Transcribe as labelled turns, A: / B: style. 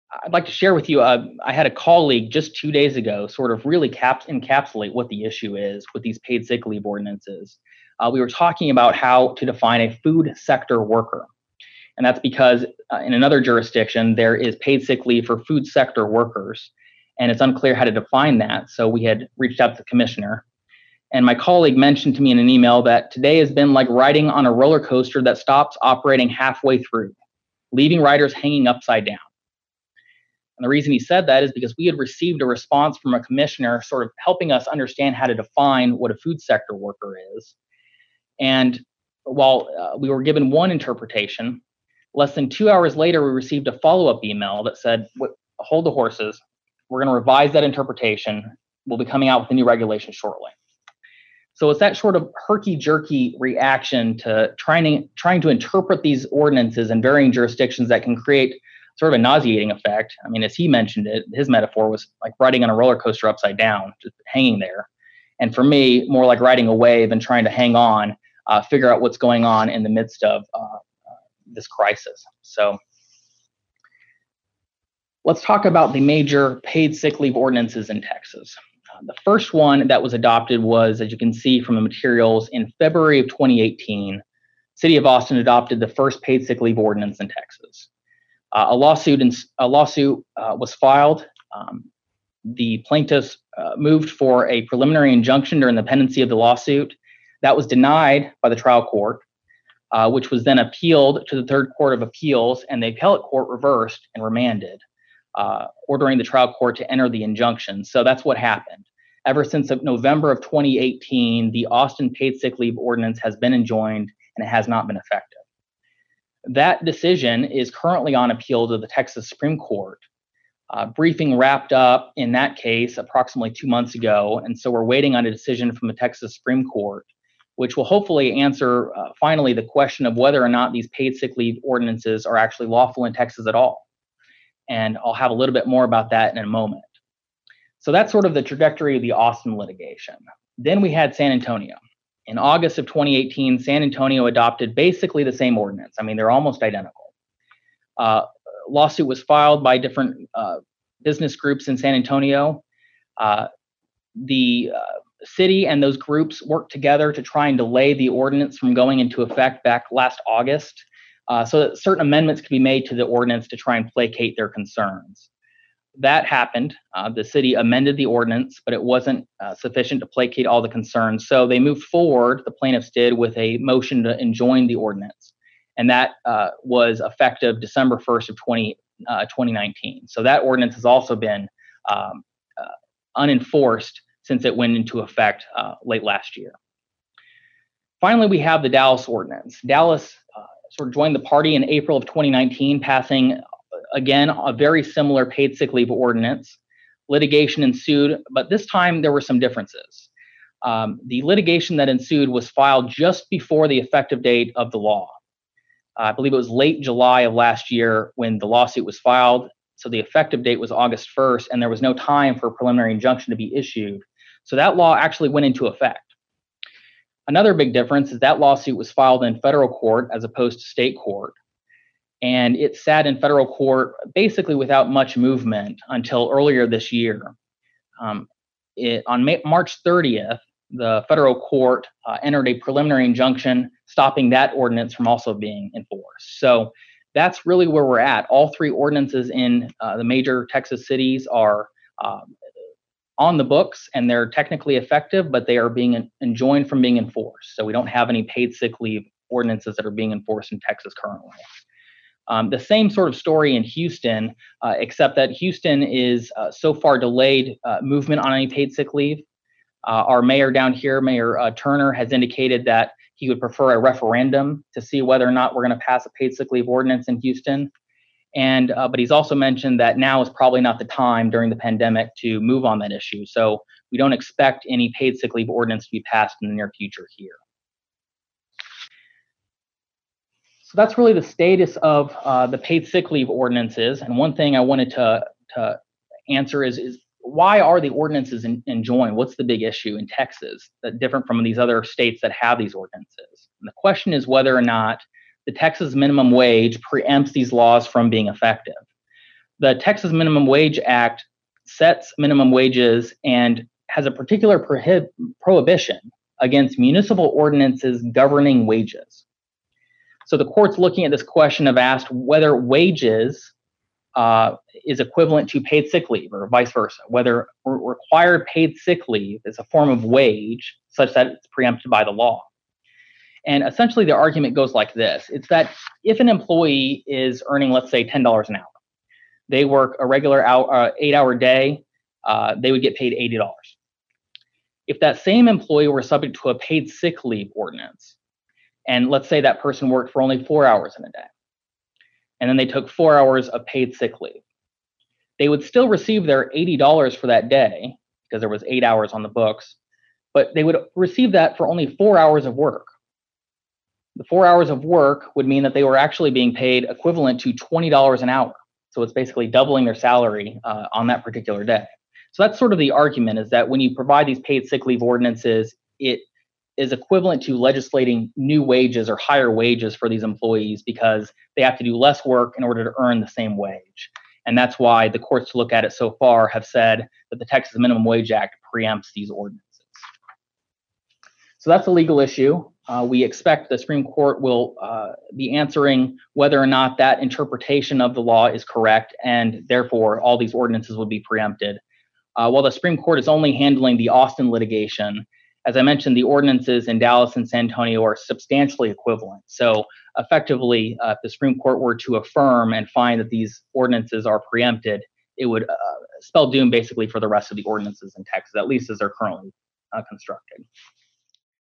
A: I'd like to share with you. I had a colleague just 2 days ago sort of really encapsulate what the issue is with these paid sick leave ordinances. We were talking about how to define a food sector worker. And that's because in another jurisdiction, there is paid sick leave for food sector workers, and it's unclear how to define that. So we had reached out to the commissioner. And my colleague mentioned to me in an email that today has been like riding on a roller coaster that stops operating halfway through, leaving riders hanging upside down. And the reason he said that is because we had received a response from a commissioner sort of helping us understand how to define what a food sector worker is. And while we were given one interpretation, less than 2 hours later, we received a follow-up email that said, hold the horses. We're going to revise that interpretation. We'll be coming out with a new regulation shortly. So it's that sort of herky-jerky reaction to trying to interpret these ordinances in varying jurisdictions that can create sort of a nauseating effect. I mean, as he mentioned it, his metaphor was like riding on a roller coaster upside down, just hanging there. And for me, more like riding a wave and trying to hang on, figure out what's going on in the midst of this crisis. So let's talk about the major paid sick leave ordinances in Texas. The first one that was adopted was, as you can see from the materials, in February of 2018. City of Austin adopted the first paid sick leave ordinance in Texas. A lawsuit was filed. The plaintiffs moved for a preliminary injunction during the pendency of the lawsuit. That was denied by the trial court, which was then appealed to the Third Court of Appeals, and the appellate court reversed and remanded, ordering the trial court to enter the injunction. So that's what happened. Ever since November of 2018, the Austin paid sick leave ordinance has been enjoined, and it has not been effective. That decision is currently on appeal to the Texas Supreme Court. Briefing wrapped up in that case approximately 2 months ago, and so we're waiting on a decision from the Texas Supreme Court, which will hopefully answer finally the question of whether or not these paid sick leave ordinances are actually lawful in Texas at all. And I'll have a little bit more about that in a moment. So that's sort of the trajectory of the Austin litigation. Then we had San Antonio. In August of 2018, San Antonio adopted basically the same ordinance. I mean, they're almost identical. Lawsuit was filed by different business groups in San Antonio. The city and those groups worked together to try and delay the ordinance from going into effect back last August, so that certain amendments could be made to the ordinance to try and placate their concerns. That happened. The city amended the ordinance, but it wasn't sufficient to placate all the concerns. So they moved forward, the plaintiffs did, with a motion to enjoin the ordinance. And that was effective December 1st of 2019. So that ordinance has also been unenforced since it went into effect late last year. Finally, we have the Dallas ordinance. Dallas sort of joined the party in April of 2019, passing, again, a very similar paid sick leave ordinance. Litigation ensued, but this time there were some differences. The litigation that ensued was filed just before the effective date of the law. I believe it was late July of last year when the lawsuit was filed. So the effective date was August 1st, and there was no time for a preliminary injunction to be issued. So that law actually went into effect. Another big difference is that lawsuit was filed in federal court as opposed to state court. And it sat in federal court basically without much movement until earlier this year. On March 30th, the federal court entered a preliminary injunction stopping that ordinance from also being enforced. So that's really where we're at. All three ordinances in the major Texas cities are on the books, and they're technically effective, but they are being enjoined from being enforced. So we don't have any paid sick leave ordinances that are being enforced in Texas currently. The same sort of story in Houston, except that Houston is so far delayed movement on any paid sick leave. Our mayor down here, Mayor Turner, has indicated that he would prefer a referendum to see whether or not we're going to pass a paid sick leave ordinance in Houston. And but he's also mentioned that now is probably not the time during the pandemic to move on that issue. So we don't expect any paid sick leave ordinance to be passed in the near future here. So that's really the status of the paid sick leave ordinances. And one thing I wanted to answer is why are the ordinances enjoined? What's the big issue in Texas that different from these other states that have these ordinances? And the question is whether or not the Texas minimum wage preempts these laws from being effective. The Texas Minimum Wage Act sets minimum wages and has a particular prohibition against municipal ordinances governing wages. So the court's looking at this question of asked whether wages is equivalent to paid sick leave or vice versa, whether required paid sick leave is a form of wage such that it's preempted by the law. And essentially the argument goes like this. It's that if an employee is earning, let's say, $10 an hour, they work a regular 8-hour day, they would get paid $80. If that same employee were subject to a paid sick leave ordinance, and let's say that person worked for only 4 hours in a day, and then they took 4 hours of paid sick leave, they would still receive their $80 for that day because there was 8 hours on the books, but they would receive that for only 4 hours of work. The 4 hours of work would mean that they were actually being paid equivalent to $20 an hour. So it's basically doubling their salary on that particular day. So that's sort of the argument, is that when you provide these paid sick leave ordinances, it is equivalent to legislating new wages or higher wages for these employees because they have to do less work in order to earn the same wage. And that's why the courts to look at it so far have said that the Texas Minimum Wage Act preempts these ordinances. So that's a legal issue. We expect the Supreme Court will be answering whether or not that interpretation of the law is correct, and therefore all these ordinances would be preempted. While the Supreme Court is only handling the Austin litigation, as I mentioned, the ordinances in Dallas and San Antonio are substantially equivalent. So effectively, if the Supreme Court were to affirm and find that these ordinances are preempted, it would spell doom basically for the rest of the ordinances in Texas, at least as they're currently constructed.